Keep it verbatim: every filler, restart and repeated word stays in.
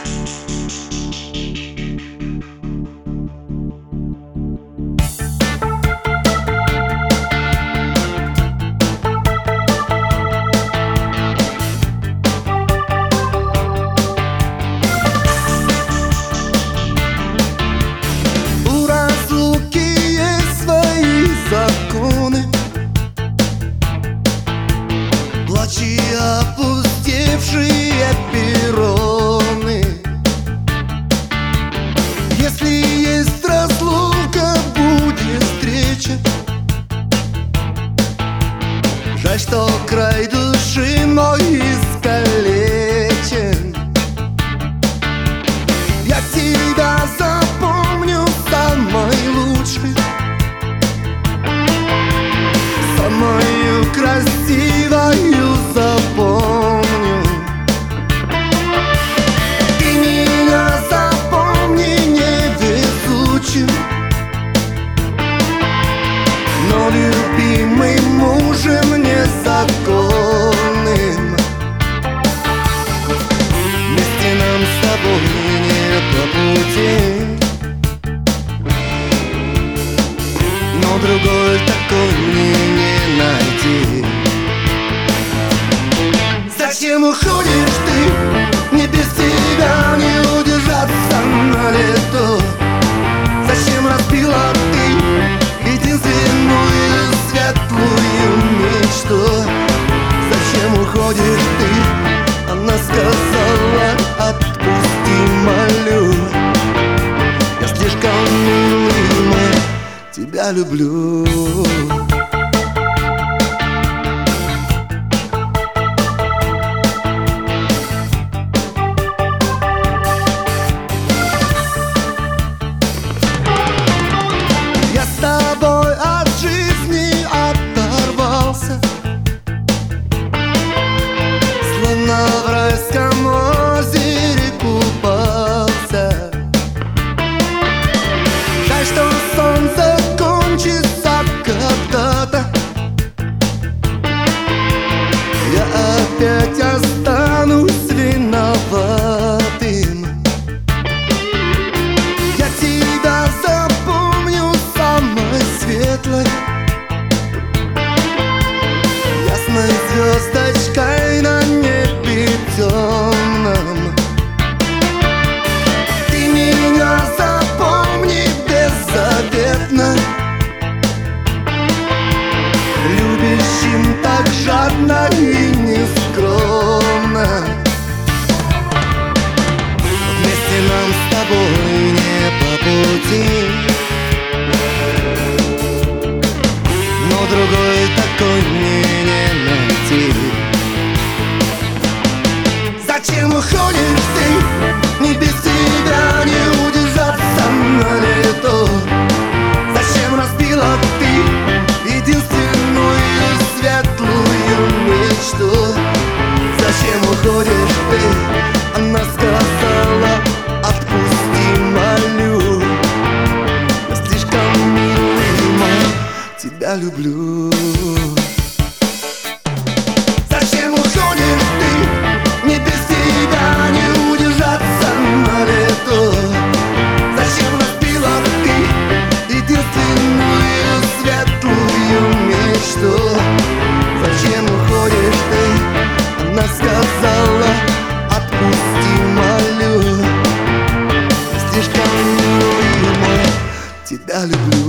Плачи опустевшие перроны. Если есть разлука, будет встреча. Жаль, что край души мой искалечен. Я тебя запомню самой лучшей, самую красивую запомню. Ты меня запомни невезучим, но любимым мужем незаконным. Вместе нам с тобой не по пути, но другой такой мне не найти. Зачем уходишь ты? Мне без тебя не удержаться на лето. Зачем разбила ты единственную светлую мечту? Зачем уходишь ты? Она сказала: отпусти, молю. Я слишком милый, тебя люблю. Я с тобой от жизни оторвался, словно в райском озере купался. Жаль, что солнце кончится когда-то. Я опять останусь виноватым. Я тебя запомню самой светлой, ясной звездочкой на небе темном. Ты меня запомни беззаветно, любящим так жадно и нескромно. Вместе нам с тобой не по пути, но другой такой мне не найти. Зачем уходишь ты? Не без тебя не удержаться на лето. Зачем разбила ты единственную светлую мечту? Зачем уходишь ты? Она сказала: отпусти, молю. Я слишком милый, тебя люблю. Зачем уходишь ты? Не без тебя не удержаться на лето. Зачем разбила ты единственную светлую мечту? Зачем уходишь ты? Она сказала: отпусти, молю. Я слишком милый, тебя люблю.